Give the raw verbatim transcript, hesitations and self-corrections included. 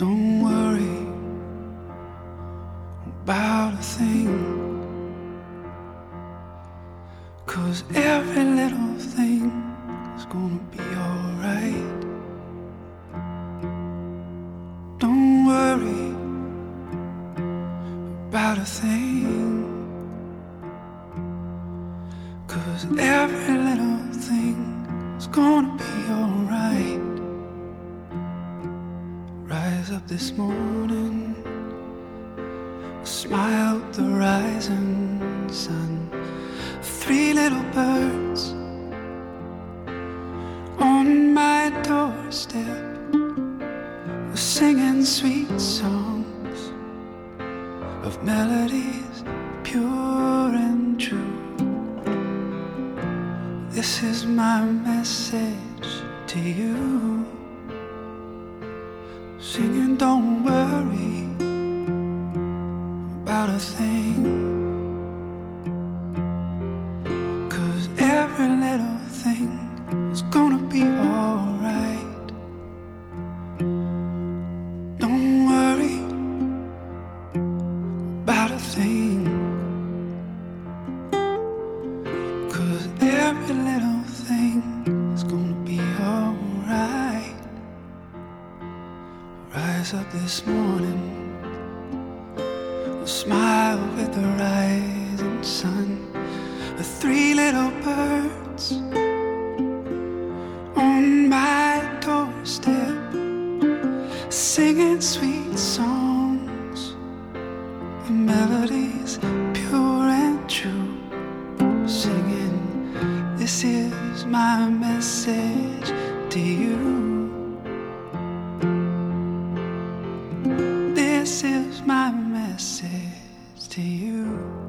Don't worry about a thing, 'cause every little thing is gonna be alright. Don't worry about a thing, 'cause every little thing is gonna be alright. Rise up this morning, smile at the rising sun. Three little birds on my doorstep were singing sweet songs of melodies pure and true. This is my message to you, singing don't worry about a thing, 'cause every little thing is gonna be alright. Don't worry about a thing, 'cause every little thing is gonna be alright. Rise up this morning, smile with the rising sun. The three little birds on my doorstep singing sweet songs and melodies pure and true. Singing, this is my message to you. This is my message to you.